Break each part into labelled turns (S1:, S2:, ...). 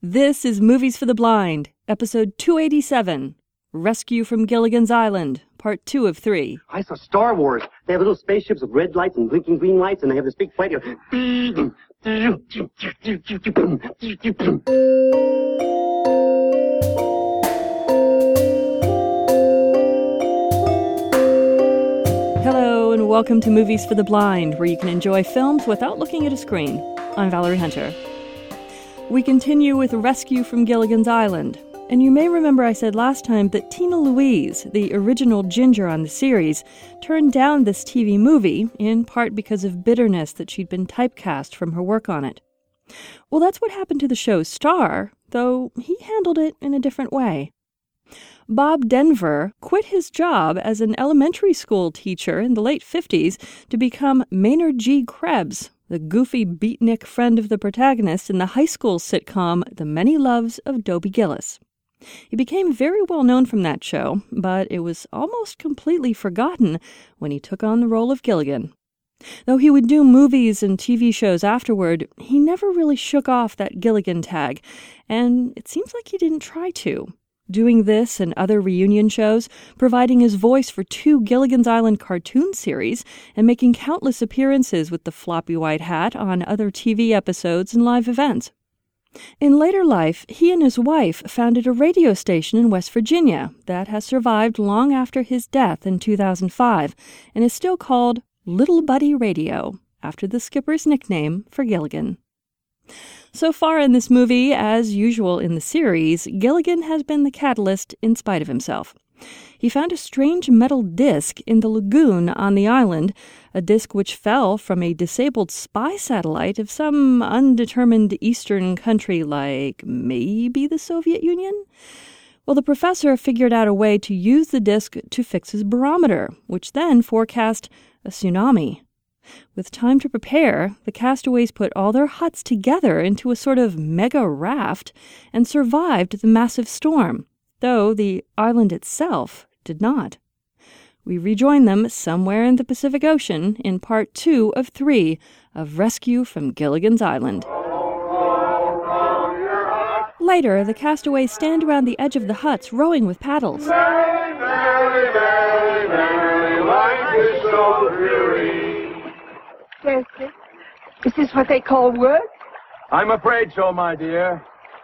S1: This is Movies for the Blind, episode 287, Rescue from Gilligan's Island, part 2 of 3.
S2: I saw Star Wars. They have little spaceships with red lights and blinking green lights, and they have this big fight.
S1: Hello, and welcome to Movies for the Blind, where you can enjoy films without looking at a screen. I'm Valerie Hunter. We continue with Rescue from Gilligan's Island. And you may remember I said last time that Tina Louise, the original Ginger on the series, turned down this TV movie, in part because of bitterness that she'd been typecast from her work on it. Well, that's what happened to the show's star, though he handled it in a different way. Bob Denver quit his job as an elementary school teacher in the late 50s to become Maynard G. Krebs, the goofy beatnik friend of the protagonist in the high school sitcom The Many Loves of Dobie Gillis. He became very well known from that show, but it was almost completely forgotten when he took on the role of Gilligan. Though he would do movies and TV shows afterward, he never really shook off that Gilligan tag, and it seems like he didn't try to. Doing this and other reunion shows, providing his voice for 2 Gilligan's Island cartoon series, and making countless appearances with the floppy white hat on other TV episodes and live events. In later life, he and his wife founded a radio station in West Virginia that has survived long after his death in 2005 and is still called Little Buddy Radio, after the skipper's nickname for Gilligan. So far in this movie, as usual in the series, Gilligan has been the catalyst in spite of himself. He found a strange metal disc in the lagoon on the island, a disc which fell from a disabled spy satellite of some undetermined eastern country like maybe the Soviet Union? Well, the professor figured out a way to use the disc to fix his barometer, which then forecast a tsunami. With time to prepare, the castaways put all their huts together into a sort of mega raft and survived the massive storm, though the island itself did not. We rejoin them somewhere in the Pacific Ocean in part 2 of 3 of Rescue from Gilligan's Island. Later, the castaways stand around the edge of the huts rowing with paddles.
S3: Merrily, merrily, merrily, merrily, life is so dreary.
S4: Chester, is this what they call work?
S5: I'm afraid so, my dear.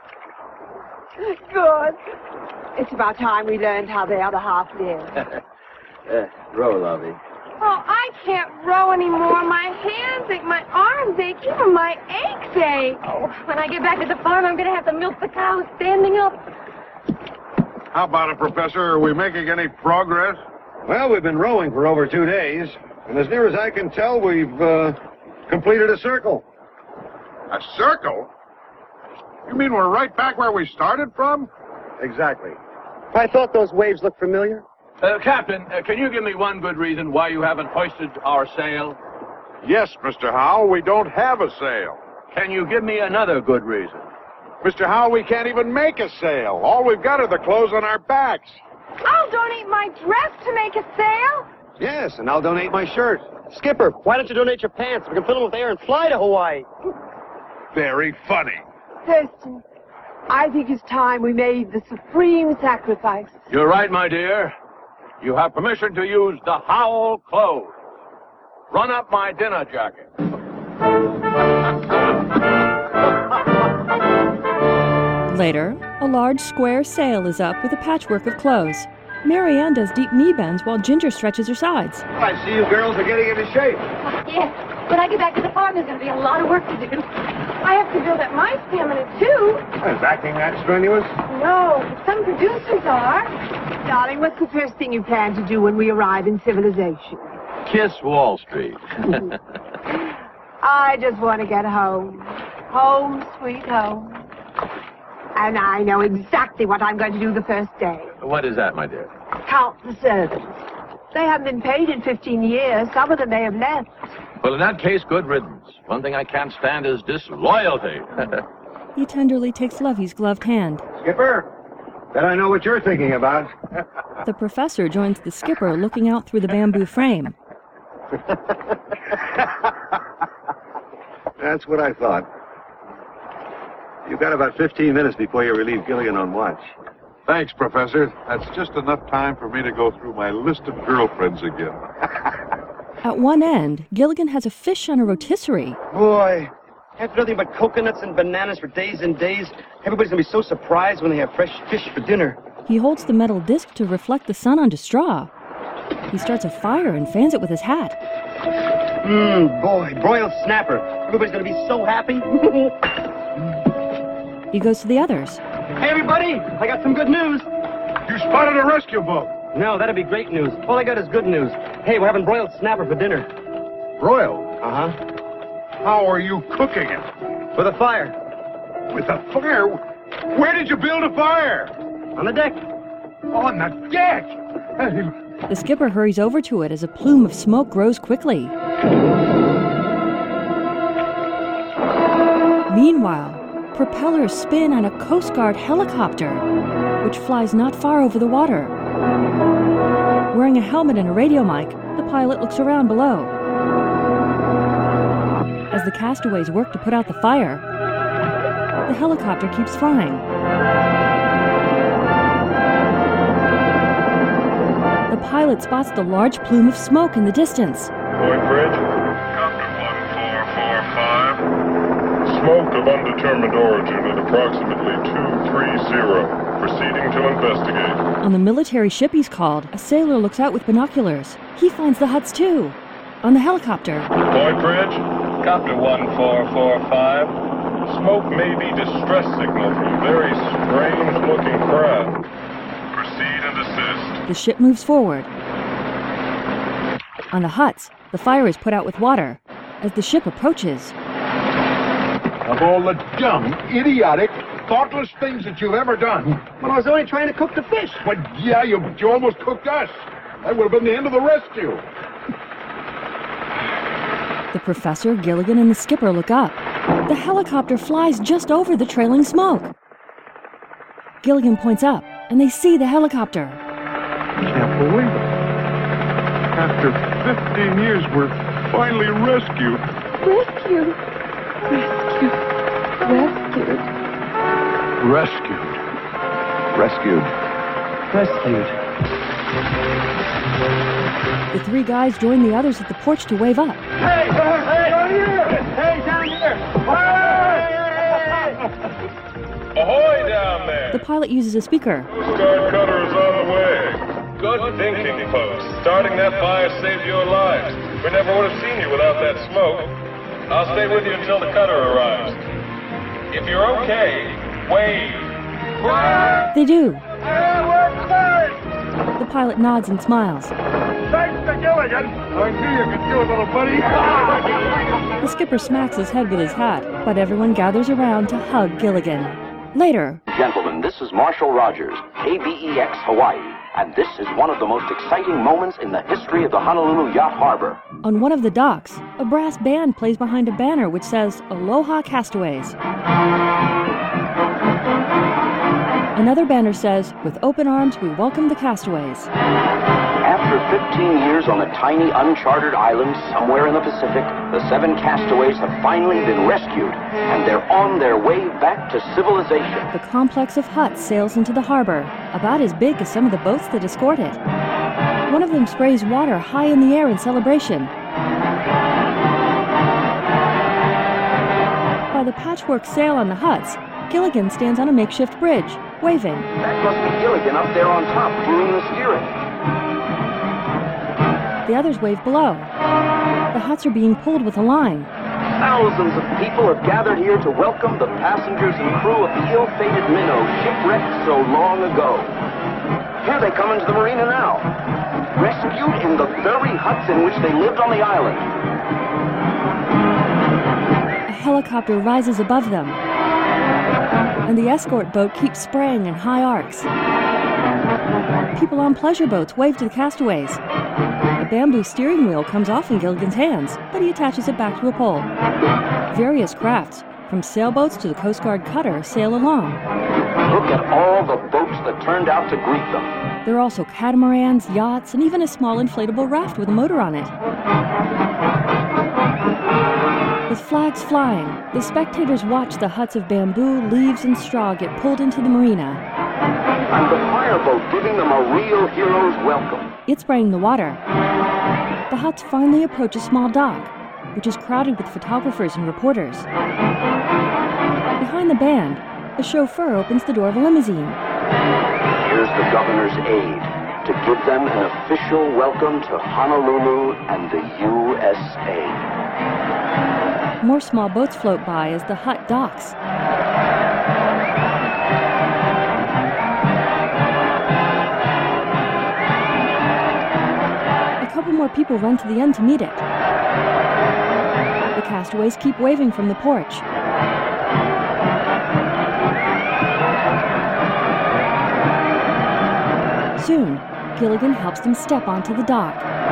S4: Good. It's about time we learned how the other half lives.
S5: Row, lovey.
S6: Oh, I can't row anymore. My hands ache, my arms ache, even my aches ache. Oh, when I get back to the farm, I'm going to have to milk the cows standing up.
S3: How about it, Professor? Are we making any progress?
S7: Well, we've been rowing for over 2 days, and as near as I can tell, we've completed a circle.
S3: A circle? You mean we're right back where we started from?
S7: Exactly.
S2: I thought those waves looked familiar.
S5: Captain, can you give me one good reason why you haven't hoisted our sail?
S3: Yes, Mr. Howell, we don't have a sail.
S5: Can you give me another good reason?
S3: Mr. Howell, we can't even make a sail. All we've got are the clothes on our backs.
S6: I'll donate my dress to make a sail.
S7: Yes, and I'll donate my shirt.
S2: Skipper, why don't you donate your pants? We can fill them with air and fly to Hawaii.
S3: Very funny.
S4: Thurston, I think it's time we made the supreme sacrifice.
S5: You're right, my dear. You have permission to use the Howell clothes. Run up my dinner jacket.
S1: Later, a large square sail is up with a patchwork of clothes. Mary Ann does deep knee bends while Ginger stretches her sides.
S7: I see you girls are getting into shape.
S6: Yes, when I get back to the farm, there's going to be a lot of work to do. I have to build up my stamina, too.
S7: Is acting that strenuous?
S6: No, but some producers are.
S4: Darling, what's the first thing you plan to do when we arrive in civilization?
S5: Kiss Wall Street.
S4: I just want to get home. Home, sweet home. And I know exactly what I'm going to do the first day.
S5: What is that, my dear?
S4: Count the servants. They haven't been paid in 15 years. Some of them may have left.
S5: Well, in that case, good riddance. One thing I can't stand is disloyalty.
S1: He tenderly takes Lovey's gloved hand.
S7: Skipper, bet I know what you're thinking about.
S1: The professor joins the skipper looking out through the bamboo frame.
S7: That's what I thought. You've got about 15 minutes before you relieve Gilligan on watch.
S3: Thanks, Professor. That's just enough time for me to go through my list of girlfriends again.
S1: At one end, Gilligan has a fish on a rotisserie.
S2: Boy, after nothing but coconuts and bananas for days and days, everybody's gonna be so surprised when they have fresh fish for dinner.
S1: He holds the metal disc to reflect the sun onto straw. He starts a fire and fans it with his hat.
S2: Boy, broiled snapper. Everybody's gonna be so happy.
S1: He goes to the others.
S2: Hey, everybody, I got some good news.
S3: You spotted a rescue boat.
S2: No, that'd be great news. All I got is good news. Hey, we're having broiled snapper for dinner.
S3: Broiled?
S2: Uh-huh.
S3: How are you cooking it?
S2: With a fire.
S3: With a fire? Where did you build a fire?
S2: On the deck.
S3: On the deck?
S1: The skipper hurries over to it as a plume of smoke grows quickly. Meanwhile, propellers spin on a Coast Guard helicopter, which flies not far over the water. Wearing a helmet and a radio mic, the pilot looks around below. As the castaways work to put out the fire, the helicopter keeps flying. The pilot spots the large plume of smoke in the distance.
S8: Point Bridge. Copter 1445. Smoke of undetermined origin at approximately 230. Proceeding to investigate.
S1: On the military ship he's called, a sailor looks out with binoculars. He finds the huts too. On the helicopter.
S8: Point Bridge. Copter 1445. Smoke may be distress signal from very strange-looking craft. Proceed and assist.
S1: The ship moves forward. On the huts, the fire is put out with water. As the ship approaches,
S3: Of all the dumb, idiotic, thoughtless things that you've ever done.
S2: Well, I was only trying to cook the fish.
S3: But yeah, you almost cooked us. That would have been the end of the rescue.
S1: the professor, Gilligan, and the skipper look up. The helicopter flies just over the trailing smoke. Gilligan points up, and they see the helicopter.
S3: Can't believe it. After 15 years, we're finally rescued.
S6: Rescued. Rescued. Rescued.
S3: Rescued.
S2: Rescued.
S1: The three guys join the others at the porch to wave up.
S3: Hey, down here! Hey, down here!
S8: Ahoy down there!
S1: The pilot uses a speaker.
S8: Coast Guard cutter is on the way. Good thinking, folks. Starting that fire saved your lives. We never would have seen you without that smoke. I'll stay with you until the cutter arrives. If you're okay, wave.
S1: They do.
S3: We're cleared!
S1: The pilot nods and smiles.
S3: Thanks to Gilligan. I knew you could do it, little buddy.
S1: The skipper smacks his head with his hat, but everyone gathers around to hug Gilligan. Later,
S9: Gentlemen, this is Marshall Rogers, KBEX Hawaii, and this is one of the most exciting moments in the history of the Honolulu Yacht Harbor.
S1: on one of the docks, a brass band plays behind a banner which says, Aloha Castaways. Another banner says, with open arms, we welcome the castaways.
S9: After 15 years on a tiny uncharted island somewhere in the Pacific, the 7 castaways have finally been rescued, and they're on their way back to civilization.
S1: The complex of huts sails into the harbor, about as big as some of the boats that escort it. One of them sprays water high in the air in celebration. By the patchwork sail on the huts, Gilligan stands on a makeshift bridge, waving.
S9: That must be Gilligan up there on top doing the steering.
S1: The others wave below. The huts are being pulled with a line.
S9: Thousands of people have gathered here to welcome the passengers and crew of the ill-fated Minnow, shipwrecked so long ago. Here they come into the marina now, rescued in the very huts in which they lived on the island.
S1: A helicopter rises above them, and the escort boat keeps spraying in high arcs. People on pleasure boats wave to the castaways. A bamboo steering wheel comes off in Gilligan's hands, but he attaches it back to a pole. Various crafts, from sailboats to the Coast Guard cutter, sail along.
S9: Look at all the boats that turned out to greet them.
S1: There are also catamarans, yachts, and even a small inflatable raft with a motor on it. With flags flying, the spectators watch the huts of bamboo, leaves, and straw get pulled into the marina.
S9: And the fireboat giving them a real hero's welcome.
S1: It's spraying the water. The huts finally approach a small dock, which is crowded with photographers and reporters. Behind the band, a chauffeur opens the door of a limousine.
S9: Here's the governor's aide to give them an official welcome to Honolulu and the USA.
S1: More small boats float by as the hut docks. A couple more people run to the end to meet it. The castaways keep waving from the porch. Soon, Gilligan helps them step onto the dock.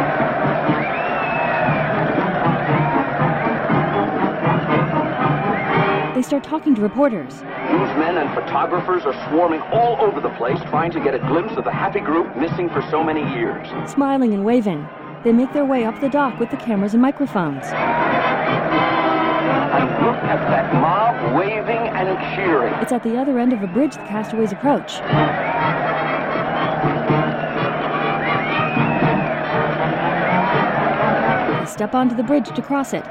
S1: They start talking to reporters.
S9: Newsmen and photographers are swarming all over the place trying to get a glimpse of the happy group missing for so many years.
S1: Smiling and waving, they make their way up the dock with the cameras and microphones.
S9: And look at that mob waving and cheering.
S1: It's at the other end of a bridge the castaways approach. They step onto the bridge to cross it.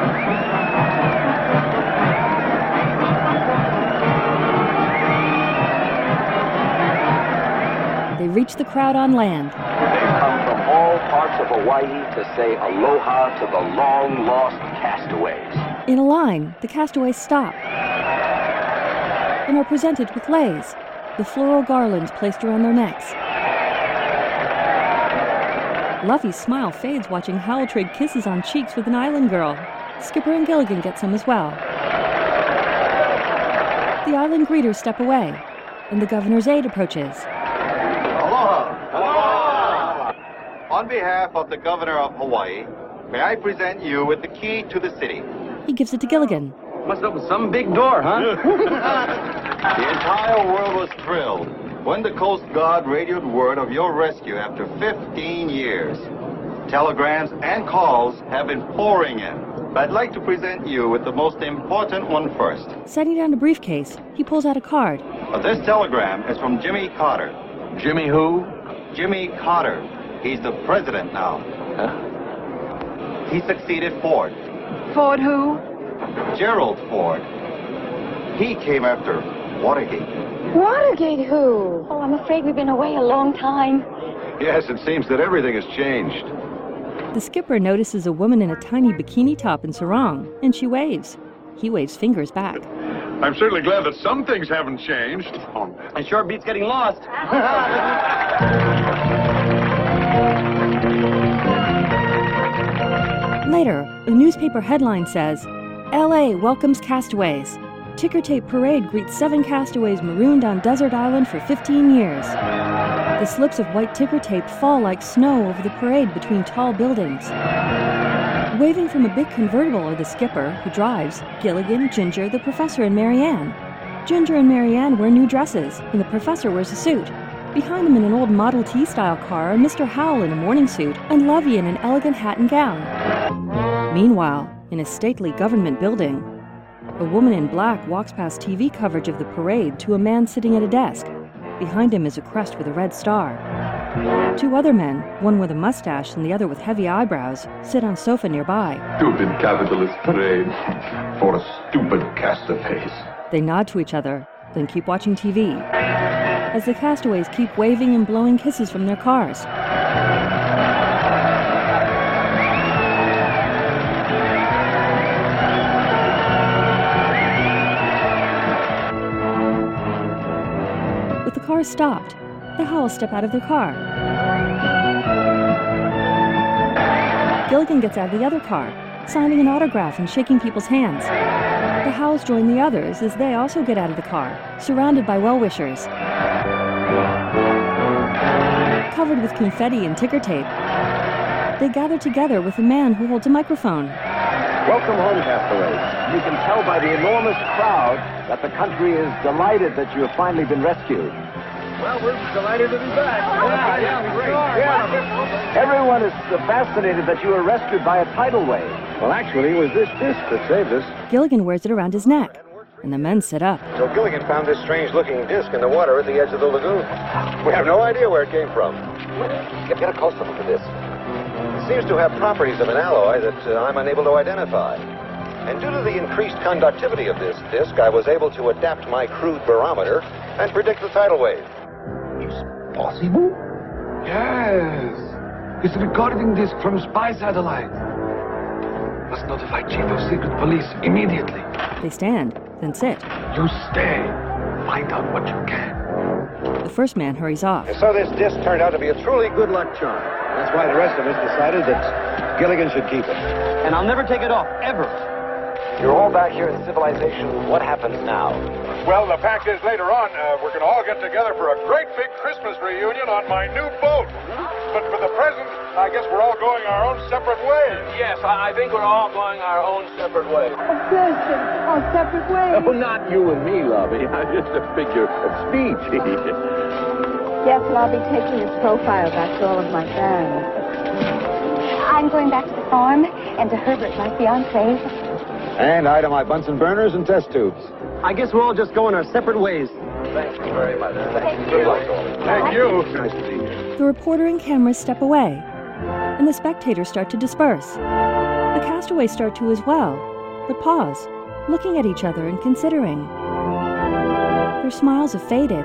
S1: They reach the crowd on land.
S9: They've come from all parts of Hawaii to say aloha to the long-lost castaways.
S1: In a line, the castaways stop and are presented with leis, the floral garlands placed around their necks. Luffy's smile fades watching Howl trade kisses on cheeks with an island girl. Skipper and Gilligan get some as well. The island greeters step away, and the governor's aide approaches.
S10: Aloha! Aloha! On behalf of the governor of Hawaii, may I present you with the key to the city.
S1: He gives it to Gilligan.
S2: Must open some big door, huh?
S10: The entire world was thrilled when the Coast Guard radioed word of your rescue after 15 years. Telegrams and calls have been pouring in, but I'd like to present you with the most important one first.
S1: Setting down a briefcase, he pulls out a card.
S10: This telegram is from Jimmy Carter.
S5: Jimmy who?
S10: Jimmy Carter. He's the president now.
S5: Huh?
S10: He succeeded Ford.
S4: Ford who?
S10: Gerald Ford. He came after Watergate.
S6: Watergate who? Oh, I'm afraid we've been away a long time.
S7: Yes, it seems that everything has changed.
S1: The skipper notices a woman in a tiny bikini top and sarong, and she waves. He waves fingers back.
S3: I'm certainly glad that some things haven't changed.
S2: And sure beats getting lost.
S1: Later, a newspaper headline says, L.A. welcomes castaways. Ticker tape parade greets 7 castaways marooned on desert island for 15 years. The slips of white ticker tape fall like snow over the parade between tall buildings. Waving from a big convertible are the skipper, who drives, Gilligan, Ginger, the professor, and Marianne. Ginger and Marianne wear new dresses, and the professor wears a suit. Behind them in an old Model T-style car are Mr. Howell in a morning suit and Lovey in an elegant hat and gown. Meanwhile, in a stately government building, a woman in black walks past TV coverage of the parade to a man sitting at a desk. Behind him is a crest with a red star. 2 other men, one with a mustache and the other with heavy eyebrows, sit on a sofa nearby.
S8: Stupid capitalist parade for stupid castaways.
S1: They nod to each other, then keep watching TV, as the castaways keep waving and blowing kisses from their cars. With the cars stopped, the Howells step out of their car. Gilligan gets out of the other car, signing an autograph and shaking people's hands. The Howells join the others as they also get out of the car, surrounded by well-wishers. Covered with confetti and ticker tape, they gather together with a man who holds a microphone.
S11: Welcome home, castaways. You can tell by the enormous crowd that the country is delighted that you have finally been rescued.
S10: Well, we're delighted to be back.
S11: Everyone is fascinated that you were rescued by a tidal wave. Well, actually, it was this disc that saved us.
S1: Gilligan wears it around his neck, and the men sit up.
S11: So Gilligan found this strange-looking disc in the water at the edge of the lagoon. We have no idea where it came from. Get a close look at this. It seems to have properties of an alloy that I'm unable to identify. And due to the increased conductivity of this disc, I was able to adapt my crude barometer and predict the tidal wave.
S12: Is possible? Yes. It's a recording disc from spy satellite. Must notify Chief of Secret Police immediately.
S1: They stand, then sit.
S12: You stay. Find out what you can.
S1: The first man hurries off.
S11: And so this disc turned out to be a truly good luck charm. That's why the rest of us decided that Gilligan should keep it.
S9: And I'll never take it off, ever.
S11: You're all back here in civilization. What happens now?
S3: Well, the fact is, later on, we're going to all get together for a great big Christmas reunion on my new boat. But for the present, I guess we're all going our own separate ways.
S5: Yes, I think we're all going our own separate ways.
S4: Of course, our separate ways.
S11: Oh, not you and me, Lovey. I'm just a figure of speech.
S4: Yes, well, I'll be taking his profile back to all of my fans.
S6: I'm going back to the farm and to Herbert, my fiancé.
S11: And I to my Bunsen burners and test tubes.
S9: I guess we're all just going our separate ways.
S11: Thank you very much.
S6: Thank
S11: Good
S6: you.
S11: luck, all.
S3: Thank you.
S11: Nice to meet you.
S1: The reporter and cameras step away, and the spectators start to disperse. The castaways start to as well, but pause, looking at each other and considering. Their smiles have faded.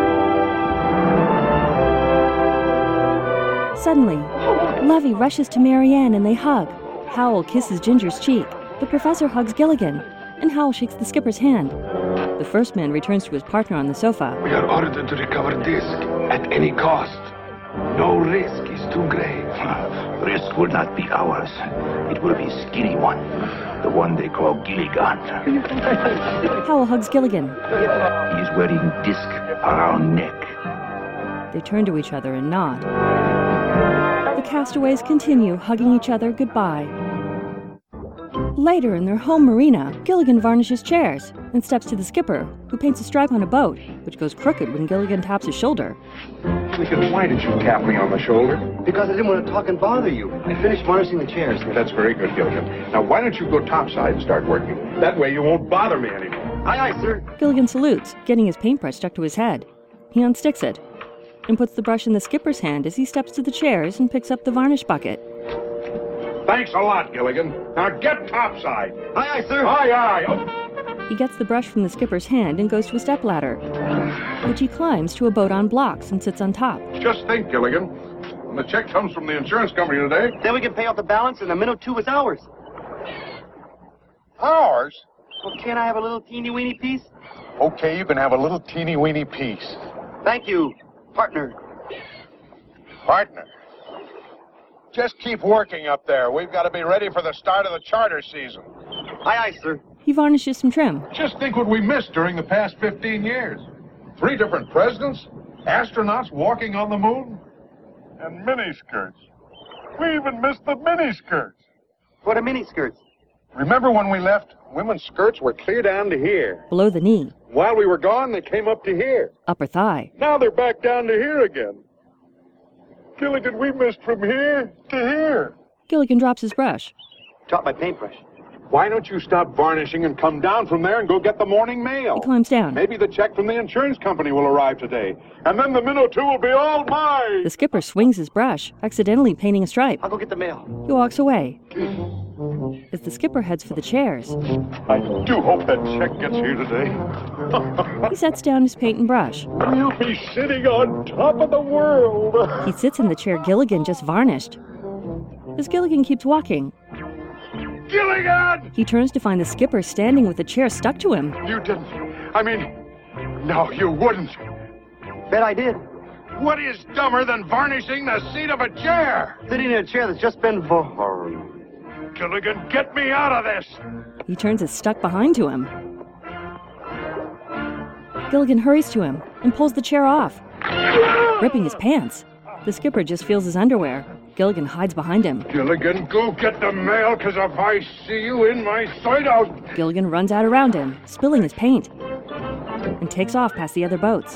S1: Suddenly, Lovey rushes to Marianne and they hug. Howell kisses Ginger's cheek. The professor hugs Gilligan, and Howell shakes the skipper's hand. The first man returns to his partner on the sofa.
S12: We are ordered to recover disc at any cost. No risk is too grave. Risk will not be ours. It will be Skinny One, the one they call Gilligan.
S1: Howell hugs Gilligan.
S12: He is wearing disc around neck.
S1: They turn to each other and nod. The castaways continue hugging each other goodbye. Later, in their home marina, Gilligan varnishes chairs and steps to the skipper, who paints a stripe on a boat, which goes crooked when Gilligan taps his shoulder.
S3: Gilligan, why did you tap me on the shoulder?
S2: Because I didn't want to talk and bother you. I finished varnishing the chairs.
S3: That's very good, Gilligan. Now, why don't you go topside and start working? That way you won't bother me anymore.
S2: Aye, aye, sir.
S1: Gilligan salutes, getting his paintbrush stuck to his head. He unsticks it and puts the brush in the skipper's hand as he steps to the chairs and picks up the varnish bucket.
S3: Thanks a lot, Gilligan. Now get topside.
S2: Aye, aye, sir.
S3: Aye, aye. Oh.
S1: He gets the brush from the skipper's hand and goes to a stepladder, which he climbs to a boat on blocks and sits on top.
S3: Just think, Gilligan. When the check comes from the insurance company today...
S2: Then we can pay off the balance and the minnow 2 is ours.
S3: Ours?
S2: Well, can't I have a little teeny-weeny piece?
S3: Okay, you can have a little teeny-weeny piece.
S2: Thank you, partner.
S3: Partner. Just keep working up there. We've got to be ready for the start of the charter season.
S2: Aye, aye, sir.
S1: He varnishes some trim.
S3: Just think what we missed during the past 15 years. 3 different presidents, astronauts walking on the moon, and miniskirts. We even missed the miniskirts.
S2: What are miniskirts?
S3: Remember when we left? Women's skirts were clear down to here.
S1: Below the knee.
S3: While we were gone, they came up to here.
S1: Upper thigh.
S3: Now they're back down to here again. Gilligan, we missed from here to here.
S1: Gilligan drops his brush.
S2: Drop my paintbrush.
S3: Why don't you stop varnishing and come down from there and go get the morning mail?
S1: He climbs down.
S3: Maybe the check from the insurance company will arrive today. And then the minnow 2 will be all mine.
S1: The skipper swings his brush, accidentally painting a stripe.
S2: I'll go get the mail.
S1: He walks away. As the skipper heads for the chairs,
S3: I do hope that check gets here today.
S1: he sets down his paint and brush.
S3: We'll be sitting on top of the world.
S1: He sits in the chair Gilligan just varnished. As Gilligan keeps walking,
S3: Gilligan!
S1: he turns to find the skipper standing with the chair stuck to him.
S3: You didn't. I mean, no, you wouldn't.
S2: Bet I did.
S3: What is dumber than varnishing the seat of a chair?
S2: Sitting in a chair that's just been varnished.
S3: Gilligan, get me out of this!
S1: He turns his stuck behind to him. Gilligan hurries to him and pulls the chair off, ripping his pants. The skipper just feels his underwear. Gilligan hides behind him.
S3: Gilligan, go get the mail, because if I see you in my sight, I'll...
S1: Gilligan runs out around him, spilling his paint, and takes off past the other boats.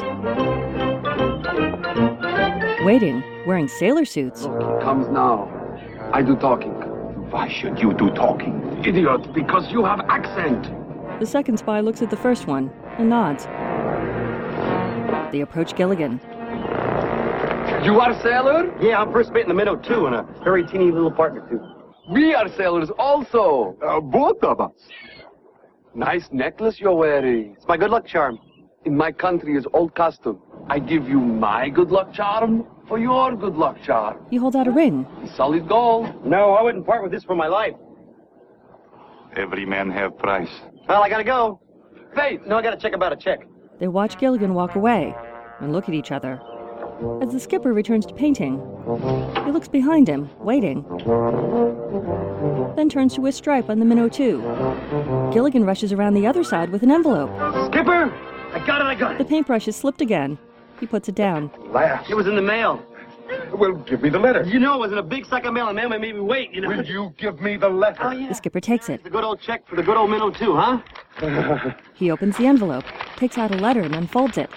S1: Waiting, wearing sailor suits.
S12: Comes now. I do talking. Why should you do talking?
S13: Idiot, because you have accent.
S1: The second spy looks at the first one and nods. They approach Gilligan.
S13: You are sailor?
S2: Yeah, I'm first mate in the Minnow, too, and a very teeny little partner, too.
S13: We are sailors also.
S2: Both of us.
S13: Nice necklace you're wearing.
S2: It's my good luck charm.
S13: In my country is old custom. I give you my good luck charm for your good luck charm.
S1: He holds out a ring.
S13: Solid gold.
S2: No, I wouldn't part with this for my life.
S10: Every man have price.
S2: Well, I gotta go. Wait, no, I gotta check about a check.
S1: They watch Gilligan walk away and look at each other. As the skipper returns to painting, he looks behind him, waiting. Then turns to his stripe on the Minnow 2. Gilligan rushes around the other side with an envelope.
S2: Skipper! I got it!
S1: The paintbrush is slipped again. He puts it down.
S2: Last. It was in the mail.
S3: Well, give me the letter.
S2: You know it was in a big sack of mail, and mail made me wait, you know.
S3: Will you give me the letter?
S2: Oh, yeah.
S1: The skipper takes it.
S2: The good old check for the good old Minnow, too, huh?
S1: He opens the envelope, takes out a letter, and unfolds it.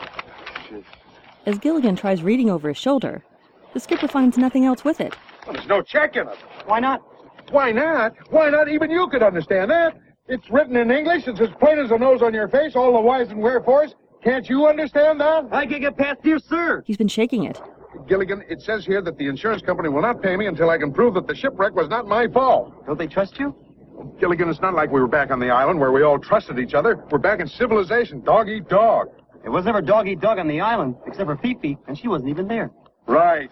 S1: As Gilligan tries reading over his shoulder, the skipper finds nothing else with it.
S3: Well, there's no check in it.
S2: Why not?
S3: Why not? Why not? Even you could understand that. It's written in English. It's as plain as the nose on your face, all the whys and wherefores. Can't you understand that?
S2: I can't get past dear sir.
S1: He's been shaking it.
S3: Gilligan, it says here that the insurance company will not pay me until I can prove that the shipwreck was not my fault.
S2: Don't they trust you?
S3: Gilligan, it's not like we were back on the island where we all trusted each other. We're back in civilization, dog eat dog.
S2: It was never dog eat dog on the island, except for Fifi, and she wasn't even there.
S3: Right.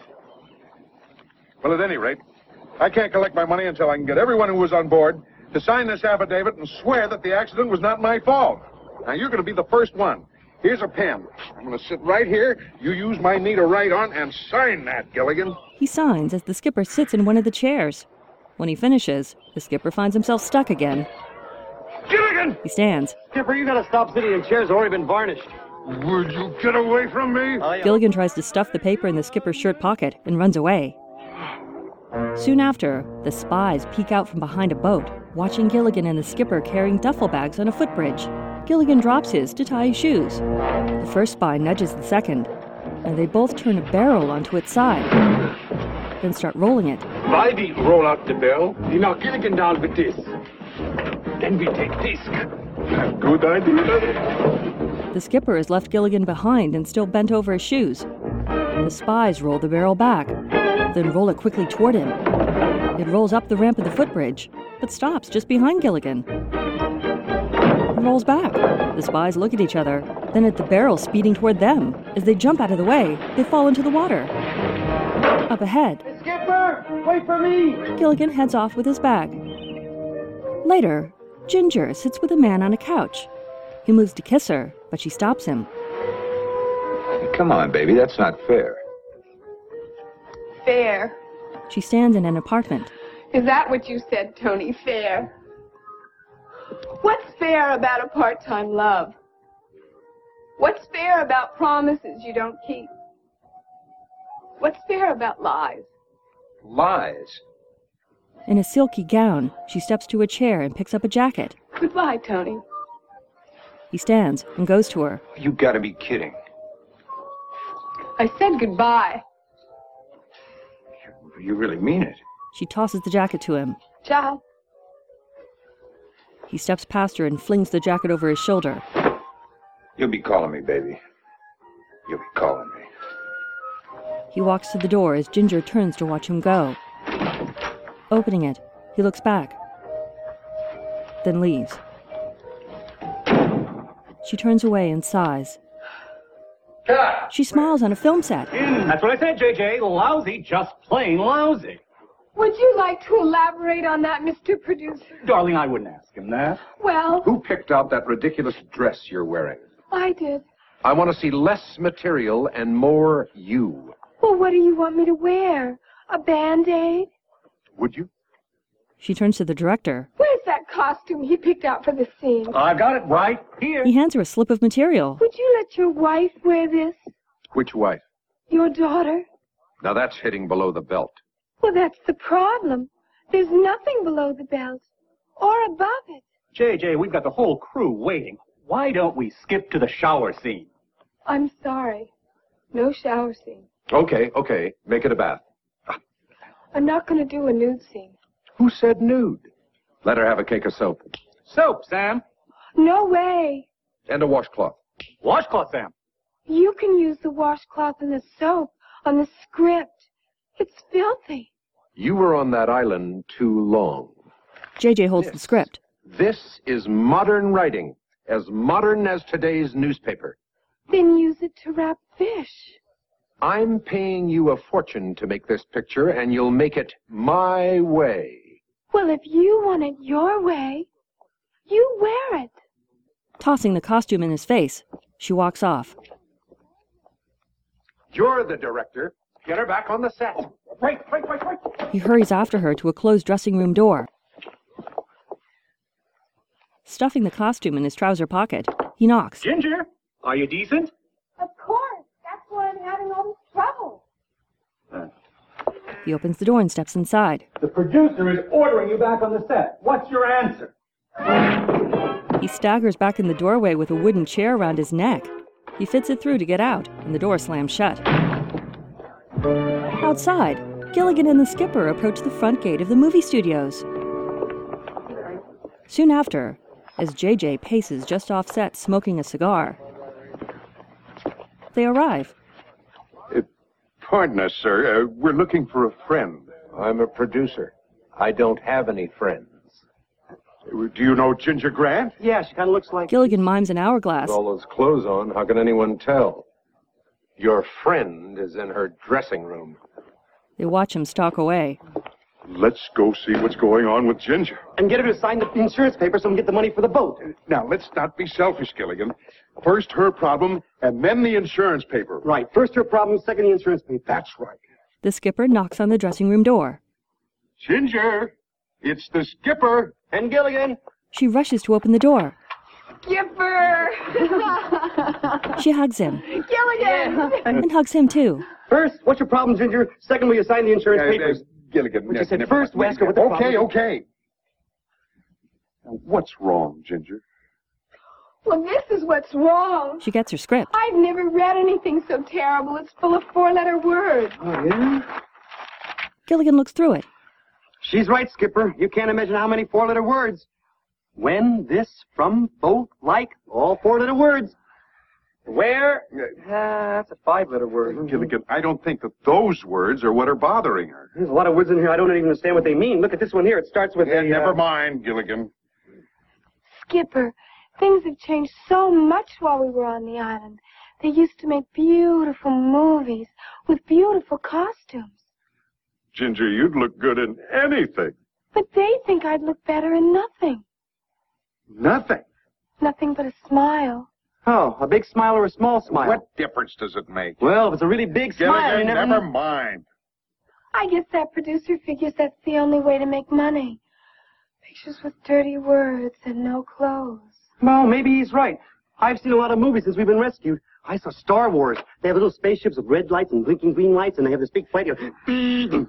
S3: Well, at any rate, I can't collect my money until I can get everyone who was on board to sign this affidavit and swear that the accident was not my fault. Now, you're going to be the first one. Here's a pen. I'm going to sit right here. You use my knee to write on and sign that, Gilligan.
S1: He signs as the skipper sits in one of the chairs. When he finishes, the skipper finds himself stuck again.
S3: Gilligan!
S2: He stands. Skipper, you got to stop sitting in chairs that already been varnished.
S3: Would you get away from me?
S1: Gilligan tries to stuff the paper in the skipper's shirt pocket and runs away. Soon after, the spies peek out from behind a boat, watching Gilligan and the skipper carrying duffel bags on a footbridge. Gilligan drops his to tie his shoes. The first spy nudges the second, and they both turn a barrel onto its side, then start rolling it.
S13: Why we roll out the barrel? We knock Gilligan down with this. Then we take this.
S3: Good idea.
S1: The skipper has left Gilligan behind and still bent over his shoes. The spies roll the barrel back, then roll it quickly toward him. It rolls up the ramp of the footbridge, but stops just behind Gilligan. It rolls back. The spies look at each other, then at the barrel speeding toward them. As they jump out of the way, they fall into the water. Up ahead,
S2: Skipper, wait for me!
S1: Gilligan heads off with his bag. Later, Ginger sits with a man on a couch. He moves to kiss her, but she stops him.
S12: Come on, baby, that's not fair.
S6: Fair.
S1: She stands in an apartment.
S6: Is that what you said, Tony? Fair. What's fair about a part-time love? What's fair about promises you don't keep? What's fair about lies?
S12: Lies?
S1: In a silky gown, she steps to a chair and picks up a jacket.
S6: Goodbye, Tony.
S1: He stands and goes to her.
S12: You gotta be kidding.
S6: I said goodbye.
S12: You really mean it?
S1: She tosses the jacket to him.
S6: Ciao.
S1: He steps past her and flings the jacket over his shoulder.
S12: You'll be calling me, baby. You'll be calling me.
S1: He walks to the door as Ginger turns to watch him go. Opening it, he looks back, then leaves. She turns away and sighs. She smiles on a film set.
S14: That's what I said, JJ. Lousy, just plain lousy.
S6: Would you like to elaborate on that, Mr. Producer?
S14: Darling, I wouldn't ask him that.
S6: Well,
S15: Who picked out that ridiculous dress you're wearing?
S6: I did.
S15: I want to see less material and more you.
S6: Well, what do you want me to wear? A Band-Aid?
S15: Would you?
S1: She turns to the director.
S6: Where's that costume he picked out for the scene?
S14: I've got it right here.
S1: He hands her a slip of material.
S6: Would you let your wife wear this?
S15: Which wife?
S6: Your daughter?
S15: Now that's hitting below the belt.
S6: Well, that's the problem. There's nothing below the belt or above it.
S14: JJ, we've got the whole crew waiting. Why don't we skip to the shower scene?
S6: I'm sorry. No shower scene.
S15: Okay. Make it a bath.
S6: I'm not going to do a nude scene.
S15: Who said nude? Let her have a cake of soap.
S14: Soap, Sam.
S6: No way.
S15: And a washcloth.
S14: Washcloth, Sam.
S6: You can use the washcloth and the soap on the script. It's filthy.
S15: You were on that island too long.
S1: JJ holds the script.
S15: This is modern writing, as modern as today's newspaper.
S6: Then use it to wrap fish.
S15: I'm paying you a fortune to make this picture, and you'll make it my way.
S6: Well, if you want it your way, you wear it.
S1: Tossing the costume in his face, she walks off.
S15: You're the director. Get her back on the set.
S14: Wait.
S1: He hurries after her to a closed dressing room door. Stuffing the costume in his trouser pocket, he knocks.
S14: Ginger, are you decent?
S6: Of course. That's why I'm having all this trouble.
S1: He opens the door and steps inside.
S14: The producer is ordering you back on the set. What's your answer?
S1: He staggers back in the doorway with a wooden chair around his neck. He fits it through to get out, and the door slams shut. Outside, Gilligan and the skipper approach the front gate of the movie studios. Soon after, as JJ paces just off set smoking a cigar, they arrive.
S3: Pardon us, sir. We're looking for a friend.
S15: I'm a producer. I don't have any friends.
S3: Do you know Ginger Grant?
S2: Yeah, she kind of looks like...
S1: Gilligan mimes an hourglass.
S15: With all those clothes on, how can anyone tell? Your friend is in her dressing room.
S1: They watch him stalk away.
S3: Let's go see what's going on with Ginger.
S2: And get her to sign the insurance paper so we can get the money for the boat.
S3: Now, let's not be selfish, Gilligan. First her problem, and then the insurance paper.
S2: Right. First her problem, second the insurance paper.
S3: That's right.
S1: The skipper knocks on the dressing room door.
S3: Ginger, it's the skipper.
S2: And Gilligan.
S1: She rushes to open the door.
S6: Skipper!
S1: She hugs him.
S6: Gilligan!
S1: And hugs him, too.
S2: First, what's your problem, Ginger? Second, will you sign the insurance papers?
S3: Gilligan.
S2: Which I said first, we'll ask her what the problem is.
S3: Okay. Now, what's wrong, Ginger?
S6: Well, this is what's wrong.
S1: She gets her script.
S6: I've never read anything so terrible. It's full of four-letter words.
S2: Oh, yeah?
S1: Gilligan looks through it.
S2: She's right, Skipper. You can't imagine how many four-letter words. When, this, from, both, like, all four-letter words. Where? That's a five-letter word.
S3: Gilligan, I don't think that those words are what are bothering her.
S2: There's a lot of words in here I don't even understand what they mean. Look at this one here. It starts with a...
S3: Never mind, Gilligan.
S6: Skipper, things have changed so much while we were on the island. They used to make beautiful movies with beautiful costumes.
S3: Ginger, you'd look good in anything.
S6: But they think I'd look better in nothing.
S3: Nothing?
S6: Nothing but a smile.
S2: Oh, a big smile or a small smile?
S3: What difference does it make?
S2: Well, if it's a really big smile, you
S3: never mind.
S6: I guess that producer figures that's the only way to make money. Pictures with dirty words and no clothes.
S2: Well, maybe he's right. I've seen a lot of movies since we've been rescued. I saw Star Wars. They have little spaceships with red lights and blinking green lights, and they have this big fight. And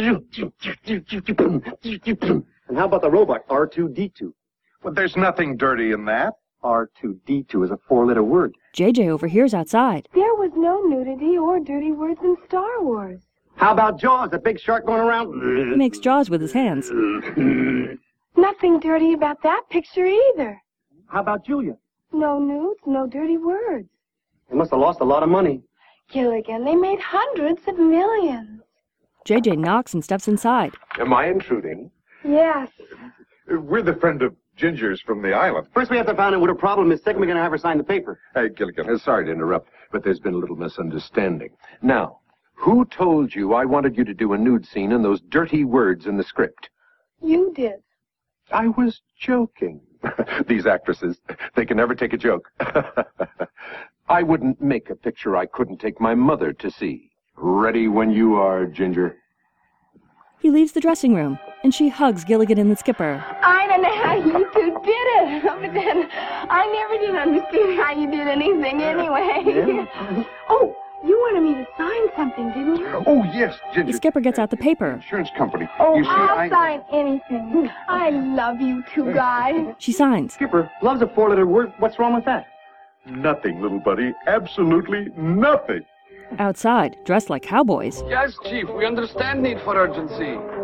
S2: how about the robot, R2-D2?
S3: Well, there's nothing dirty in that.
S2: R2-D2 is a four-letter word.
S1: JJ overhears outside.
S6: There was no nudity or dirty words in Star Wars.
S2: How about Jaws, that big shark going around?
S1: He makes Jaws with his hands.
S6: Nothing dirty about that picture either.
S2: How about Julia?
S6: No nudes, no dirty words.
S2: They must have lost a lot of money.
S6: Gilligan, they made hundreds of millions.
S1: JJ knocks and steps inside.
S15: Am I intruding?
S6: Yes.
S3: We're the friend of Ginger's from the island.
S2: First, we have to find out what her problem is. Second, we're going to have her sign the paper.
S3: Hey, Gilligan.
S15: Sorry to interrupt, but there's been a little misunderstanding. Now, who told you I wanted you to do a nude scene and those dirty words in the script?
S6: You did.
S15: I was joking. These actresses, they can never take a joke. I wouldn't make a picture I couldn't take my mother to see. Ready when you are, Ginger.
S1: He leaves the dressing room, and she hugs Gilligan and the skipper.
S6: I don't know how you two did it, but then I never did understand how you did anything anyway.
S2: Yeah.
S6: Oh, you wanted me to sign something, didn't you?
S3: Oh, yes, Ginger.
S1: The skipper gets out the paper.
S3: Insurance company.
S6: Oh,
S3: you see,
S6: I'll sign anything. I love you two guys.
S1: She signs.
S2: Skipper, love's a four-letter word. What's wrong with that?
S3: Nothing, little buddy. Absolutely nothing.
S1: Outside, dressed like cowboys,
S13: Yes, Chief, we understand need for urgency.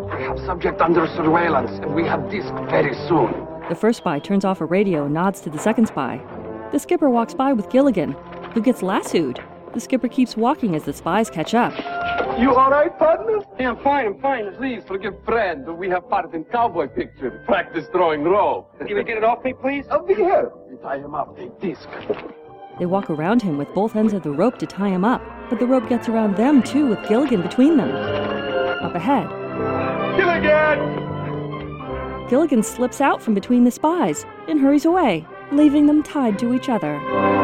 S13: We have subject under surveillance, and we have disc very soon.
S1: The first spy turns off a radio and nods to the second spy. The skipper walks by with Gilligan, who gets lassoed. The skipper keeps walking as the spies catch up.
S13: You all right, partner?
S2: Yeah, I'm fine.
S13: Please forgive Fred, but we have part in cowboy picture. Practice throwing rope.
S2: You would get it off me, please?
S13: Over here. We tie him up. Take disc.
S1: They walk around him with both ends of the rope to tie him up, but the rope gets around them too with Gilligan between them. Up ahead.
S13: Gilligan!
S1: Gilligan slips out from between the spies and hurries away, leaving them tied to each other.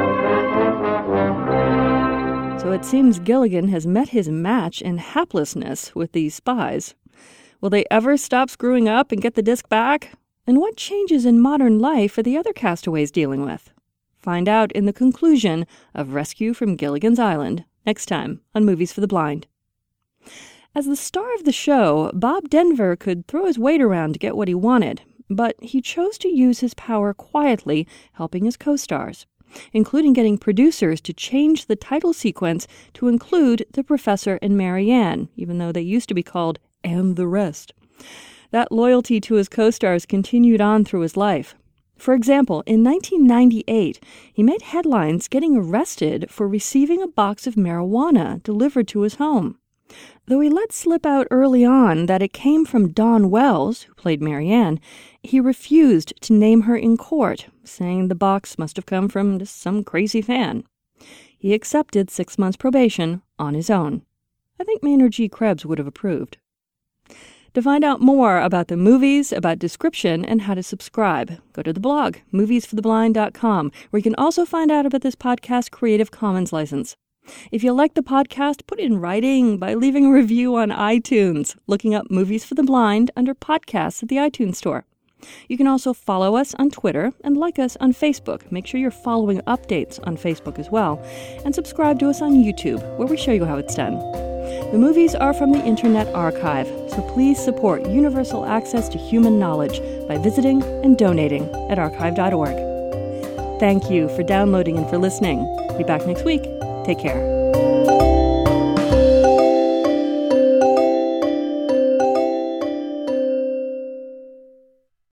S1: So it seems Gilligan has met his match in haplessness with these spies. Will they ever stop screwing up and get the disc back? And what changes in modern life are the other castaways dealing with? Find out in the conclusion of Rescue from Gilligan's Island, next time on Movies for the Blind. As the star of the show, Bob Denver could throw his weight around to get what he wanted, but he chose to use his power quietly, helping his co-stars, including getting producers to change the title sequence to include the Professor and Mary Ann, even though they used to be called And the Rest. That loyalty to his co-stars continued on through his life. For example, in 1998, he made headlines getting arrested for receiving a box of marijuana delivered to his home. Though he let slip out early on that it came from Dawn Wells, who played Mary Ann, he refused to name her in court, saying the box must have come from just some crazy fan. He accepted 6 months probation on his own. I think Maynard G. Krebs would have approved. To find out more about the movies, about description, and how to subscribe, go to the blog, moviesfortheblind.com, where you can also find out about this podcast's Creative Commons license. If you like the podcast, put it in writing by leaving a review on iTunes, looking up Movies for the Blind under podcasts at the iTunes Store. You can also follow us on Twitter and like us on Facebook. Make sure you're following updates on Facebook as well. And subscribe to us on YouTube, where we show you how it's done. The movies are from the Internet Archive, so please support universal access to human knowledge by visiting and donating at archive.org. Thank you for downloading and for listening. Be back next week. Take care.